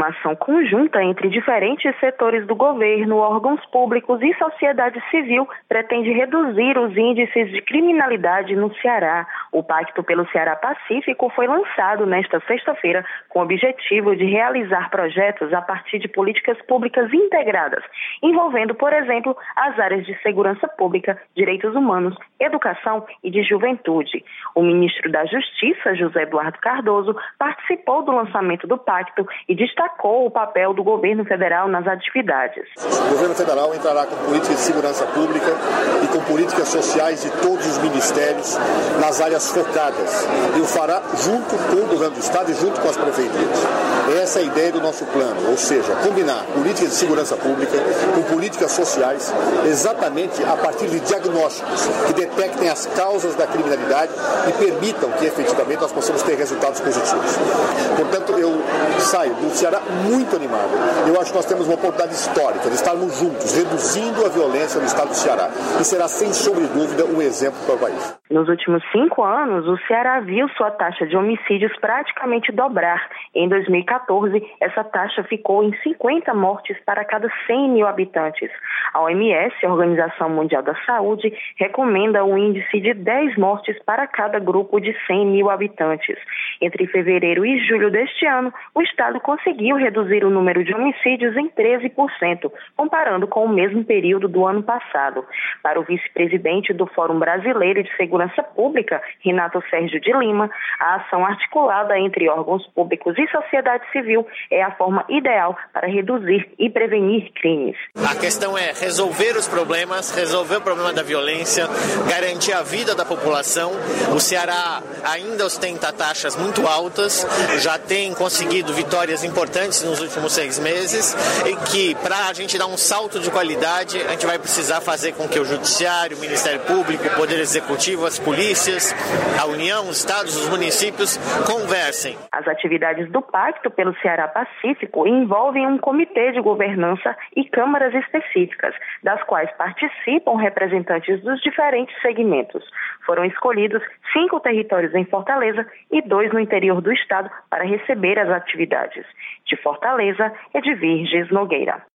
uma ação conjunta entre diferentes setores do governo, órgãos públicos e sociedade civil pretende reduzir os índices de criminalidade no Ceará. O Pacto pelo Ceará Pacífico foi lançado nesta sexta-feira com o objetivo de realizar projetos a partir de políticas públicas integradas, envolvendo, por exemplo, as áreas de segurança pública, direitos humanos, educação e de juventude. O ministro da Justiça, José Eduardo Cardoso, participou do lançamento do pacto e destacou o papel do governo federal nas atividades. O governo federal entrará com políticas de segurança pública e com políticas sociais de todos os ministérios nas áreas focadas e o fará junto com o governo do estado e junto com as prefeituras. Essa é a ideia do nosso plano, ou seja, combinar políticas de segurança pública com políticas sociais exatamente a partir de diagnósticos que detectem as causas da criminalidade e permitam que efetivamente nós possamos ter resultados positivos. Portanto, eu saio do Ceará muito animado. Eu acho que nós temos uma oportunidade histórica de estarmos juntos, reduzindo a violência no estado do Ceará. E será, sem sombra de dúvida, um exemplo para o país. Nos últimos 5 anos, o Ceará viu sua taxa de homicídios praticamente dobrar. Em 2014, essa taxa ficou em 50 mortes para cada 100 mil habitantes. A OMS, a Organização Mundial da Saúde, recomenda um índice de 10 mortes para cada grupo de 100 mil habitantes. Entre fevereiro e julho deste ano, o estado conseguiu reduzir o número de homicídios em 13%, comparando com o mesmo período do ano passado. Para o vice-presidente do Fórum Brasileiro de Segurança Pública, Renato Sérgio de Lima, a ação articulada entre órgãos públicos e sociedade civil é a forma ideal para reduzir e prevenir crimes. A questão é resolver os problemas, resolver o problema da violência, garantir a vida da população. O Ceará ainda ostenta taxas muito altas, já tem conseguido vitórias importantes nos últimos 6 meses e que, para a gente dar um salto de qualidade, a gente vai precisar fazer com que o Judiciário, o Ministério Público, o Poder Executivo, as polícias, a União, os estados, os municípios conversem. As atividades do Pacto pelo Ceará Pacífico envolvem um comitê de governança e câmaras específicas, das quais participam representantes dos diferentes segmentos. Foram escolhidos 5 territórios em Fortaleza e 2 no interior do estado para receber as atividades. De Fortaleza, Edvirges Nogueira.